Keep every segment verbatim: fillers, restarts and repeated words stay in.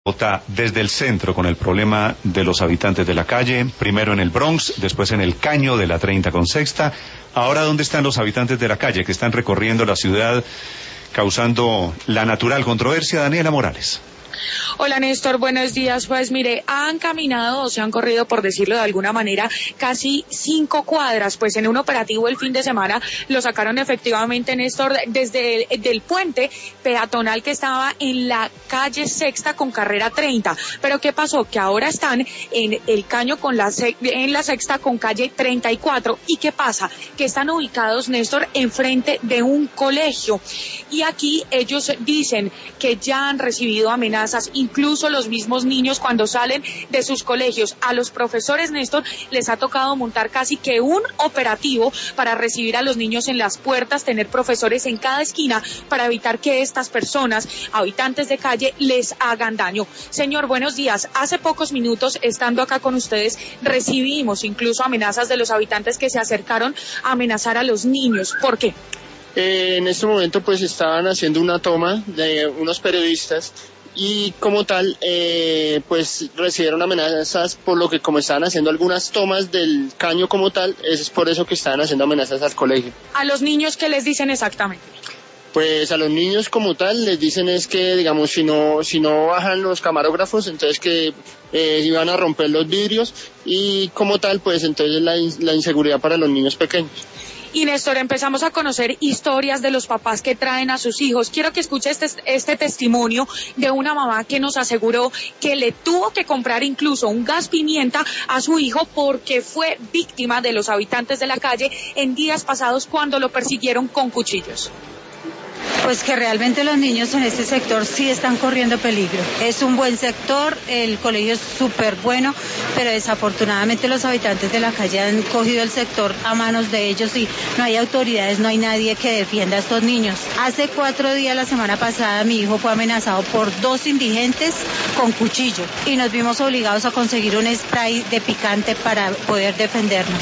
Bogotá, desde el centro, con el problema de los habitantes de la calle, primero en el Bronx, después en el Caño de la treinta con Sexta. Ahora, ¿dónde están los habitantes de la calle que están recorriendo la ciudad causando la natural controversia? Daniela Morales. Hola Néstor, buenos días. Pues mire, han caminado o se han corrido, por decirlo de alguna manera, casi cinco cuadras, pues en un operativo el fin de semana lo sacaron efectivamente, Néstor, desde el del puente peatonal que estaba en la calle Sexta con carrera treinta. Pero ¿qué pasó? Que ahora están en el Caño con la en la Sexta con calle treinta y cuatro. ¿Y qué pasa? Que están ubicados, Néstor, enfrente de un colegio. Y aquí ellos dicen que ya han recibido amenazas. Incluso los mismos niños cuando salen de sus colegios. A los profesores, Néstor, les ha tocado montar casi que un operativo para recibir a los niños en las puertas, tener profesores en cada esquina para evitar que estas personas, habitantes de calle, les hagan daño. Señor, buenos días. Hace pocos minutos, estando acá con ustedes, recibimos incluso amenazas de los habitantes que se acercaron a amenazar a los niños. ¿Por qué? Eh, en este momento pues estaban haciendo una toma de unos periodistas y como tal eh, pues recibieron amenazas, por lo que como estaban haciendo algunas tomas del Caño como tal, es por eso que estaban haciendo amenazas al colegio. ¿A los niños qué les dicen exactamente? Pues a los niños como tal les dicen es que, digamos, si no si no bajan los camarógrafos, entonces que eh, iban a romper los vidrios y como tal pues entonces la, la inseguridad para los niños pequeños. Y Néstor, empezamos a conocer historias de los papás que traen a sus hijos. Quiero que escuche este, este testimonio de una mamá que nos aseguró que le tuvo que comprar incluso un gas pimienta a su hijo porque fue víctima de los habitantes de la calle en días pasados cuando lo persiguieron con cuchillos. Pues que realmente los niños en este sector sí están corriendo peligro. Es un buen sector, el colegio es súper bueno, pero desafortunadamente los habitantes de la calle han cogido el sector a manos de ellos y no hay autoridades, no hay nadie que defienda a estos niños. Hace cuatro días, la semana pasada, mi hijo fue amenazado por dos indigentes con cuchillo y nos vimos obligados a conseguir un spray de picante para poder defendernos.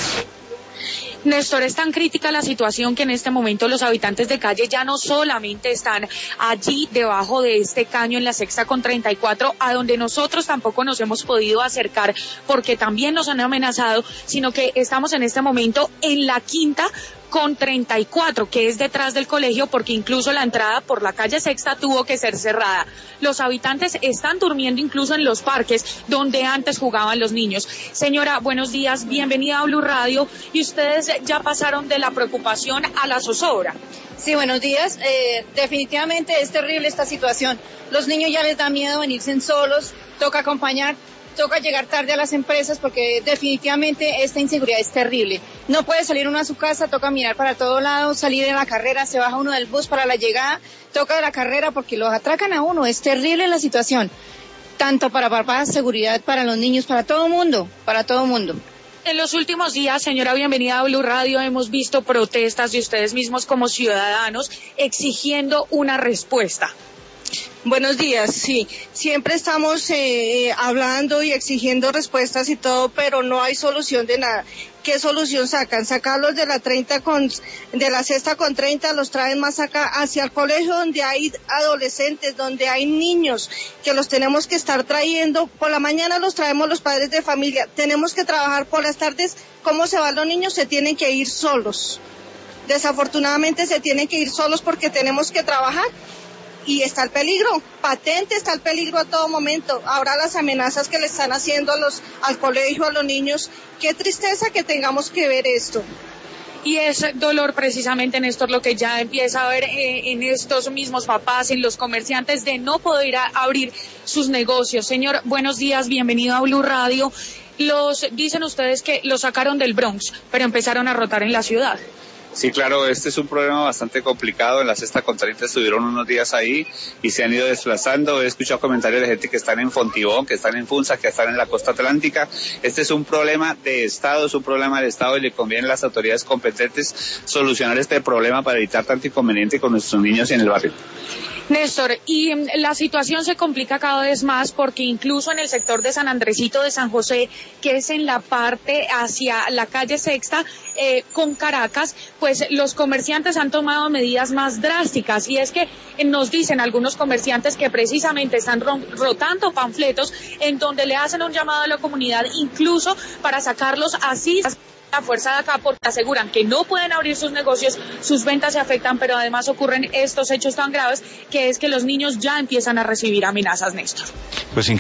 Néstor, es tan crítica la situación que en este momento los habitantes de calle ya no solamente están allí debajo de este caño en la Sexta con treinta y cuatro, a donde nosotros tampoco nos hemos podido acercar porque también nos han amenazado, sino que estamos en este momento en la Quinta con treinta y cuatro, que es detrás del colegio, porque incluso la entrada por la calle Sexta tuvo que ser cerrada. Los habitantes están durmiendo incluso en los parques donde antes jugaban los niños. Señora, buenos días, bienvenida a Blue Radio, y ustedes ya pasaron de la preocupación a la zozobra. Sí, buenos días. Eh, definitivamente es terrible esta situación. Los niños ya les da miedo venirse solos, toca acompañar. Toca llegar tarde a las empresas porque definitivamente esta inseguridad es terrible. No puede salir uno a su casa, toca mirar para todos lados, salir en la carrera, se baja uno del bus para la llegada, toca de la carrera porque los atracan a uno. Es terrible la situación, tanto para papás, seguridad para los niños, para todo el mundo, para todo el mundo. En los últimos días, señora, bienvenida a Blue Radio, hemos visto protestas de ustedes mismos como ciudadanos exigiendo una respuesta. Buenos días, sí, siempre estamos eh, hablando y exigiendo respuestas y todo, pero no hay solución de nada. ¿Qué solución sacan? Sacarlos de la treinta con, de la Sexta con treinta, los traen más acá hacia el colegio donde hay adolescentes, donde hay niños, que los tenemos que estar trayendo. Por la mañana los traemos los padres de familia, tenemos que trabajar por las tardes. ¿Cómo se van los niños? Se tienen que ir solos. Desafortunadamente se tienen que ir solos porque tenemos que trabajar. Y está el peligro, patente está el peligro a todo momento. Ahora las amenazas que le están haciendo a los, al colegio, a los niños, qué tristeza que tengamos que ver esto. Y es dolor precisamente, Néstor, lo que ya empieza a ver eh, en estos mismos papás, en los comerciantes, de no poder ir a abrir sus negocios. Señor, buenos días, bienvenido a Blue Radio. Los dicen ustedes que los sacaron del Bronx, pero empezaron a rotar en la ciudad. Sí, claro, este es un problema bastante complicado. En la Sexta con treinta estuvieron unos días ahí y se han ido desplazando. He escuchado comentarios de gente que están en Fontibón, que están en Funza, que están en la costa atlántica. Este es un problema de Estado, es un problema del Estado y le conviene a las autoridades competentes solucionar este problema para evitar tanto inconveniente con nuestros niños en el barrio. Néstor, y la situación se complica cada vez más porque incluso en el sector de San Andresito de San José, que es en la parte hacia la calle Sexta, eh, con Caracas, pues los comerciantes han tomado medidas más drásticas, y es que nos dicen algunos comerciantes que precisamente están rotando panfletos en donde le hacen un llamado a la comunidad, incluso para sacarlos así la fuerza de acá, porque aseguran que no pueden abrir sus negocios, sus ventas se afectan, pero además ocurren estos hechos tan graves, que es que los niños ya empiezan a recibir amenazas, Néstor. Pues